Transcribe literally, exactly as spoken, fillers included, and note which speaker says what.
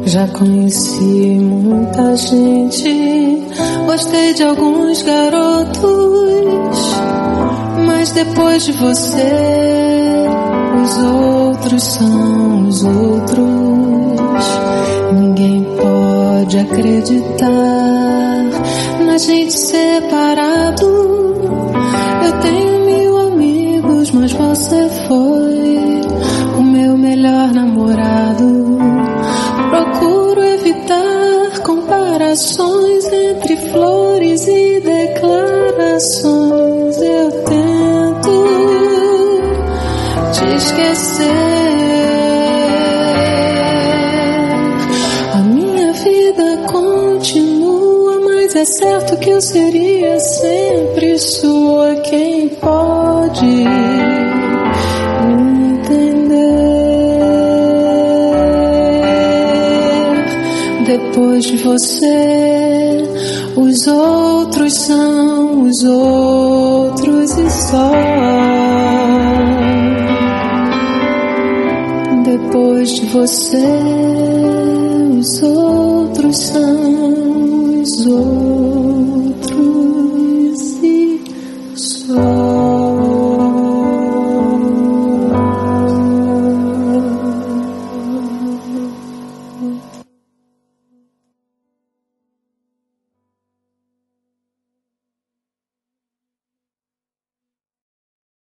Speaker 1: Já conheci muita gente, gostei de alguns garotos, mas depois de você, os outros são os outros. Ninguém pode acreditar na gente separado. Eu tenho mil amigos, mas você foi o meu melhor namorado. Procuro evitar comparações entre flores e declarações. Eu tento te esquecer. A minha vida continua, mas é certo que eu seria sempre sua. Quem pode me entender? Depois de você, os outros são os outros e só. Depois de você, os outros são os outros.